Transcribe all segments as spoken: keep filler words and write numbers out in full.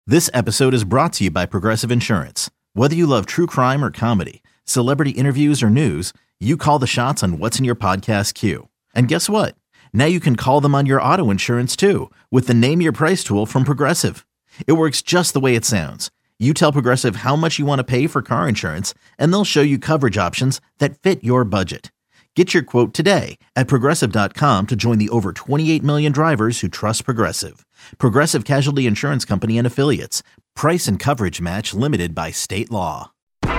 This episode is brought to you by Progressive Insurance. Whether you love true crime or comedy, celebrity interviews or news, you call the shots on what's in your podcast queue. And guess what? Now you can call them on your auto insurance too with the Name Your Price tool from Progressive. It works just the way it sounds. You tell Progressive how much you want to pay for car insurance, and they'll show you coverage options that fit your budget. Get your quote today at Progressive dot com to join the over twenty-eight million drivers who trust Progressive. Progressive Casualty Insurance Company and Affiliates. Price and coverage match limited by state law.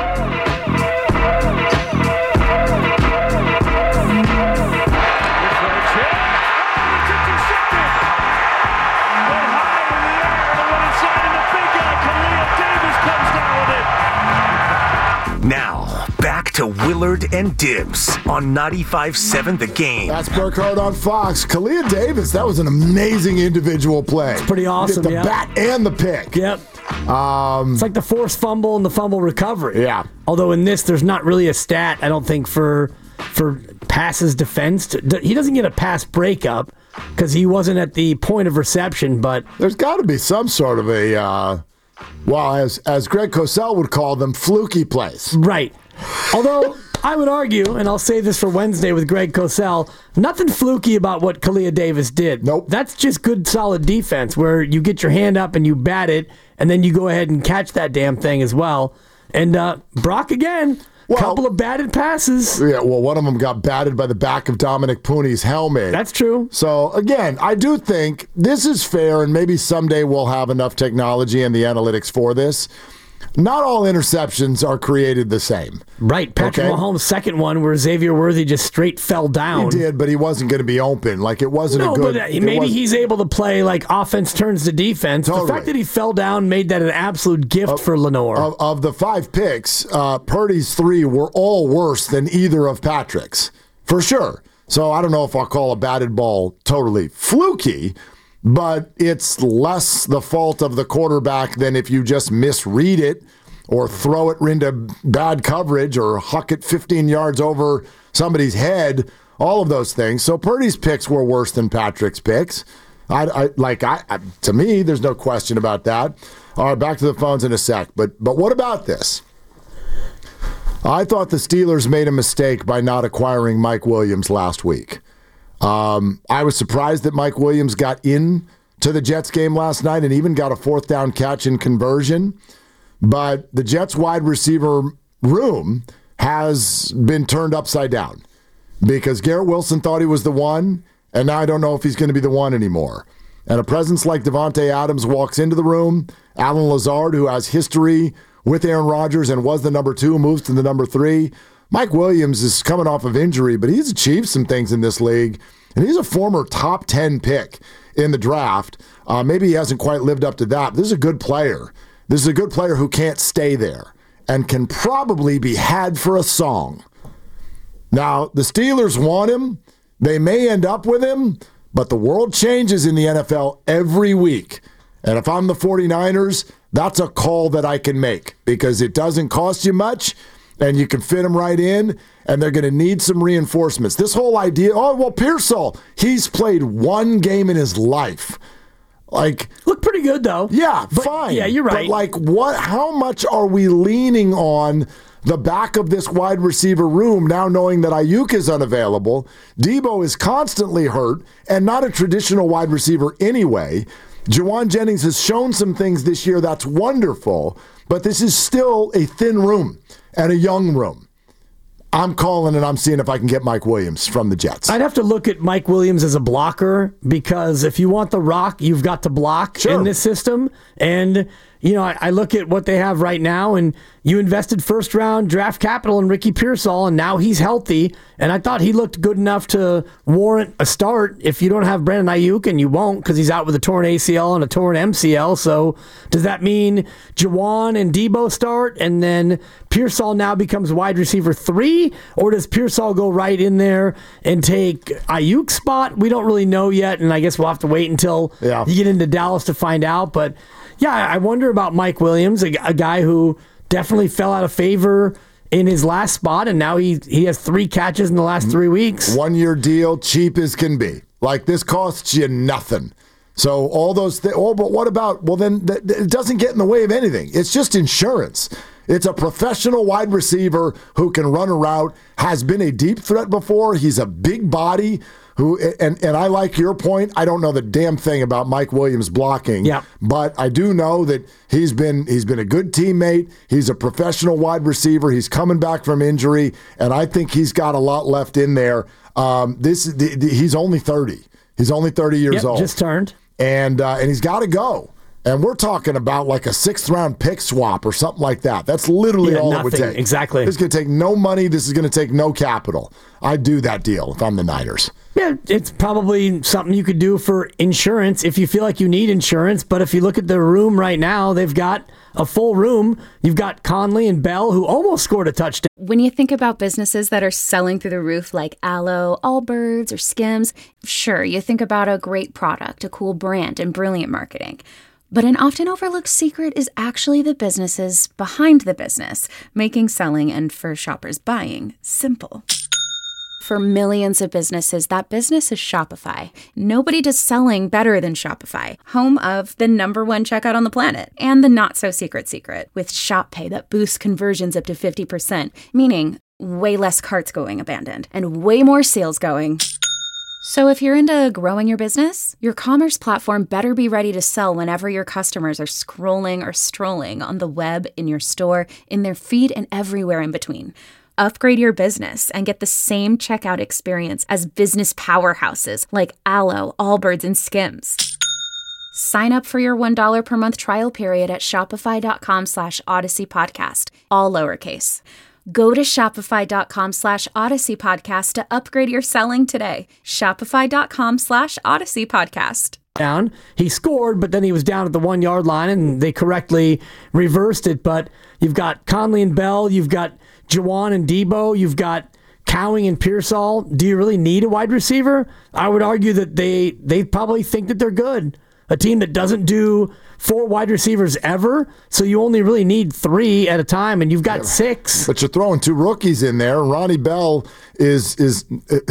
Now, back to Willard and Dibs on ninety-five seven The Game. That's Burkhardt on Fox. Kalia Davis, that was an amazing individual play. It's pretty awesome, The yeah. bat and the pick. Yep. Um, it's like the forced fumble and the fumble recovery. Yeah. Although in this, there's not really a stat, I don't think, for for passes defense. He doesn't get a pass breakup because he wasn't at the point of reception, but There's got to be some sort of a... Uh, Well, as as Greg Cosell would call them, fluky plays. Right. Although, I would argue, and I'll say this for Wednesday with Greg Cosell, nothing fluky about what Kalia Davis did. Nope. That's just good, solid defense where you get your hand up and you bat it, and then you go ahead and catch that damn thing as well. And uh, Brock, again, a Well- couple of batted passes. Yeah, well, one of them got batted by the back of Dominic Pooney's helmet. That's true. So, again, I do think this is fair, and maybe someday we'll have enough technology and the analytics for this. Not all interceptions are created the same. Right. Patrick Okay. Mahomes' second one where Xavier Worthy just straight fell down. He did, but he wasn't going to be open. Like, it wasn't No, a good... but uh, it maybe was- he's able to play like offense turns to defense. Totally. The fact that he fell down made that an absolute gift for Lenore. Of, of the five picks, uh, Purdy's three were all worse than either of Patrick's, for sure. So I don't know if I'll call a batted ball totally fluky, but it's less the fault of the quarterback than if you just misread it or throw it into bad coverage or huck it fifteen yards over somebody's head, all of those things. So Purdy's picks were worse than Patrick's picks. I, I like I, I to me, there's no question about that. All right, back to the phones in a sec. But but what about this? I thought the Steelers made a mistake by not acquiring Mike Williams last week. Um, I was surprised that Mike Williams got in to the Jets game last night and even got a fourth down catch in conversion. But the Jets wide receiver room has been turned upside down because Garrett Wilson thought he was the one, and now I don't know if he's going to be the one anymore. And a presence like Devontae Adams walks into the room. Alan Lazard, who has history with Aaron Rodgers and was the number two, moves to the number three. Mike Williams is coming off of injury, but he's achieved some things in this league, and he's a former top ten pick in the draft. Uh, maybe he hasn't quite lived up to that, but this is a good player. This is a good player who can't stay there and can probably be had for a song. Now, the Steelers want him. They may end up with him, but the world changes in the N F L every week. And if I'm the 49ers, that's a call that I can make because it doesn't cost you much and you can fit him right in, and they're going to need some reinforcements. This whole idea, oh, well, Pearsall, he's played one game in his life. Like, Look pretty good, though. yeah, But- fine. Yeah, you're right. But like, what? How much are we leaning on the back of this wide receiver room now, knowing that Ayuk is unavailable? Debo is constantly hurt and not a traditional wide receiver anyway. Juwan Jennings has shown some things this year that's wonderful, but this is still a thin room and a young room. I'm calling and I'm seeing if I can get Mike Williams from the Jets. I'd have to look at Mike Williams as a blocker because if you want the rock, you've got to block Sure. in this system. And, you know, I, I look at what they have right now, and you invested first round draft capital in Ricky Pearsall, and now he's healthy. And I thought he looked good enough to warrant a start if you don't have Brandon Ayuk, and you won't because he's out with a torn A C L and a torn M C L. So does that mean Juwan and Debo start, and then Pearsall now becomes wide receiver three? Or does Pearsall go right in there and take Ayuk's spot? We don't really know yet, and I guess we'll have to wait until Yeah. you get into Dallas to find out. But yeah, I wonder about Mike Williams, a, a guy who definitely fell out of favor in his last spot, and now he he has three catches in the last three weeks. One year deal, cheap as can be. Like, this costs you nothing. So all those things. Oh, but what about? Well, then th- th- it doesn't get in the way of anything. It's just insurance. It's a professional wide receiver who can run a route, has been a deep threat before. He's a big body. Who and, and I like your point. I don't know the damn thing about Mike Williams blocking, yeah. but I do know that he's been he's been a good teammate. He's a professional wide receiver. He's coming back from injury, and I think he's got a lot left in there. Um, this the, the, he's only thirty. He's only thirty years yep, old. Just turned, and uh, and he's got to go. And we're talking about like a sixth round pick swap or something like that. That's literally yeah, all nothing. it would take. Exactly. This is going to take no money. This is going to take no capital. I'd do that deal if I'm the Niners. Yeah, it's probably something you could do for insurance if you feel like you need insurance. But if you look at the room right now, they've got a full room. You've got Conley and Bell, who almost scored a touchdown. When you think about businesses that are selling through the roof like Aloe, Allbirds, or Skims, sure, you think about a great product, a cool brand, and brilliant marketing. But an often overlooked secret is actually the businesses behind the business, making selling and for shoppers buying simple. For millions of businesses, that business is Shopify. Nobody does selling better than Shopify, home of the number one checkout on the planet and the not-so-secret secret with Shop Pay that boosts conversions up to fifty percent, meaning way less carts going abandoned and way more sales going. So if you're into growing your business, your commerce platform better be ready to sell whenever your customers are scrolling or strolling on the web, in your store, in their feed, and everywhere in between. Upgrade your business and get the same checkout experience as business powerhouses like Aloe, Allbirds, and Skims. Sign up for your one dollar per month trial period at shopify.com slash Odyssey Podcast, all lowercase. Go to shopify.com slash Odyssey Podcast to upgrade your selling today. Shopify.com slash Odyssey Podcast. Down. He scored, but then he was down at the one-yard line, and they correctly reversed it. But you've got Conley and Bell, you've got Juwan and Debo, you've got Cowing and Pearsall. Do you really need a wide receiver? I would argue that they they probably think that they're good. A team that doesn't do four wide receivers ever, so you only really need three at a time, and you've got yeah, six. But you're throwing two rookies in there. Ronnie Bell is is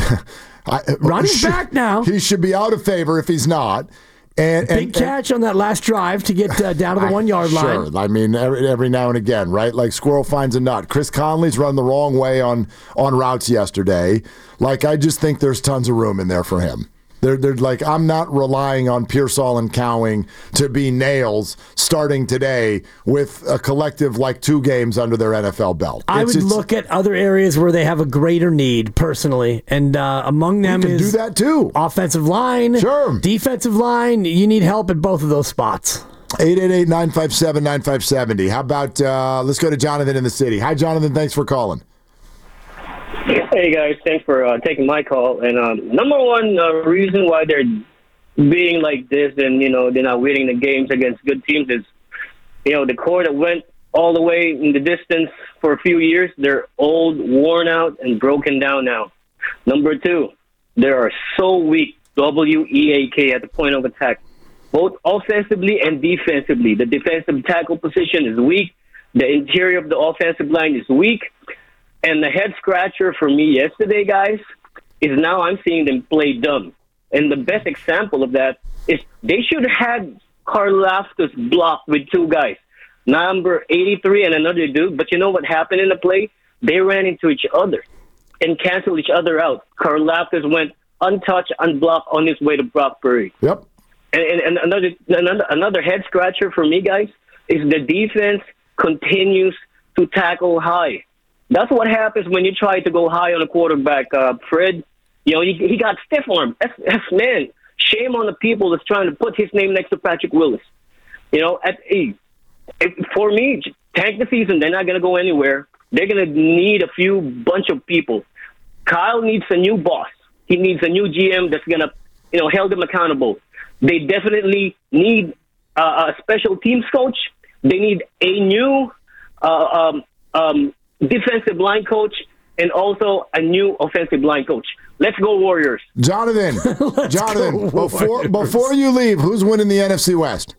I, Ronnie's should, back now. He should be out of favor if he's not. And, Big and, catch and, on that last drive to get uh, down to the one-yard line. Sure. I mean, every, every now and again, right? Like squirrel finds a nut. Chris Conley's run the wrong way on, on routes yesterday. Like, I just think there's tons of room in there for him. They're, they're like, I'm not relying on Pearsall and Cowing to be nails starting today with a collective like two games under their N F L belt. I it's, would it's, look at other areas where they have a greater need personally, and uh, among them you can is do that too. Offensive line, sure, defensive line. You need help at both of those spots. eight eight eight, nine five seven, nine five seven zero. How about uh, let's go to Jonathan in the city. Hi, Jonathan. Thanks for calling. Hey, guys. Thanks for uh, taking my call. And um, number one uh, reason why they're being like this and, you know, they're not winning the games against good teams is, you know, the core that went all the way in the distance for a few years, they're old, worn out, and broken down now. Number two, they are so weak, W E A K, at the point of attack, both offensively and defensively. The defensive tackle position is weak. The interior of the offensive line is weak. And the head scratcher for me yesterday, guys, is now I'm seeing them play dumb. And the best example of that is they should have Karlaftis blocked with two guys, number eighty-three and another dude. But you know what happened in the play? They ran into each other and canceled each other out. Karlaftis went untouched, unblocked on his way to Brock Purdy. Yep. And, and, and another, another another head scratcher for me, guys, is the defense continues to tackle high. That's what happens when you try to go high on a quarterback, uh, Fred. You know, he, he got stiff arm. That's, that's, man, shame on the people that's trying to put his name next to Patrick Willis. You know, at if, for me, tank the season. They're not going to go anywhere. They're going to need a few bunch of people. Kyle needs a new boss. He needs a new G M that's going to, you know, hold them accountable. They definitely need uh, a special teams coach. They need a new uh, um, um, defensive line coach and also a new offensive line coach. Let's go Warriors. Jonathan, Jonathan, go before Warriors. before you leave, who's winning the N F C West?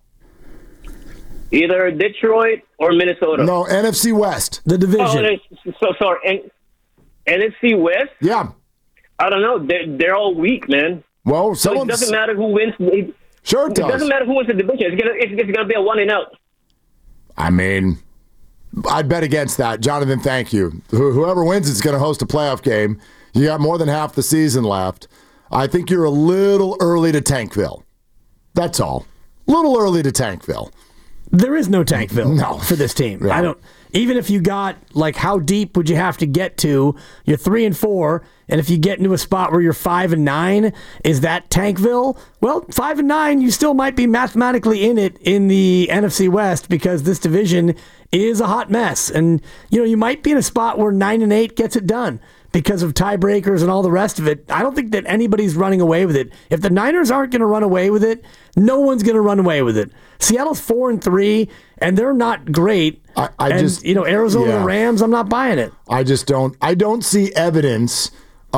Either Detroit or Minnesota. No, N F C West. The division. Oh, so sorry. N- NFC West? Yeah. I don't know. They're, they're all weak, man. Well, So it someone's... doesn't matter who wins. It, Sure it It does. doesn't matter who wins the division. It's gonna it's, it's gonna be a one and out. I mean, I'd bet against that. Jonathan, thank you. Wh- Whoever wins is going to host a playoff game. You got more than half the season left. I think you're a little early to Tankville. That's all. A little early to Tankville. There is no Tankville No. for this team. Yeah. I don't. Even if you got, like, how deep would you have to get to? You're three and four, and if you get into a spot where you're five and nine, is that Tankville? Well, five and nine, you still might be mathematically in it in the N F C West because this division is a hot mess, and you know you might be in a spot where nine and eight gets it done because of tiebreakers and all the rest of it. I don't think that anybody's running away with it. If the Niners aren't going to run away with it, no one's going to run away with it. Seattle's four and three, and they're not great. I, I and, just, you know, Arizona yeah. and Rams, I'm not buying it. I just don't. I don't see evidence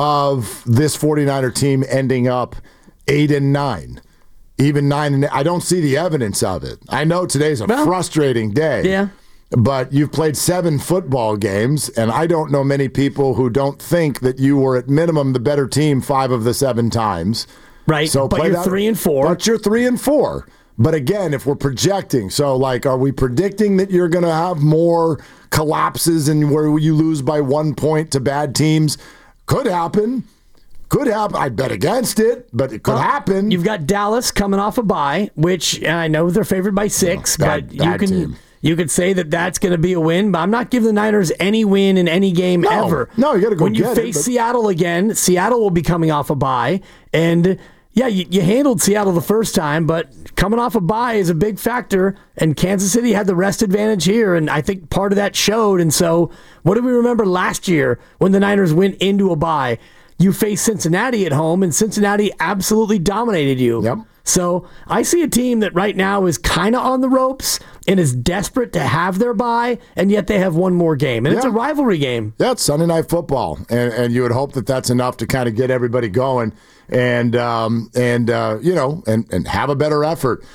of this 49er team ending up eight and nine, even nine and. I don't see the evidence of it. I know today's a Well, frustrating day. yeah. But you've played seven football games, and I don't know many people who don't think that you were at minimum the better team five of the seven times. Right, So but play you're that- three and four. But you're three and four. But again, if we're projecting, so like, are we predicting that you're going to have more collapses and where you lose by one point to bad teams? Could happen. Could happen. I'd bet against it, but it could Well, happen. You've got Dallas coming off a bye, which and I know they're favored by six, bad- but you bad can team. you could say that that's going to be a win. But I'm not giving the Niners any win in any game No. ever. No, you gotta go When you get it, face but- Seattle again, Seattle will be coming off a bye, and yeah, you, you handled Seattle the first time, but coming off a bye is a big factor. And Kansas City had the rest advantage here, and I think part of that showed. And so, what do we remember last year when the Niners went into a bye? You faced Cincinnati at home, and Cincinnati absolutely dominated you. Yep. So I see a team that right now is kind of on the ropes and is desperate to have their bye, and yet they have one more game. And it's a Yeah. rivalry game. Yeah, it's Sunday Night Football, and and you would hope that that's enough to kind of get everybody going, and um and uh, you know and and have a better effort.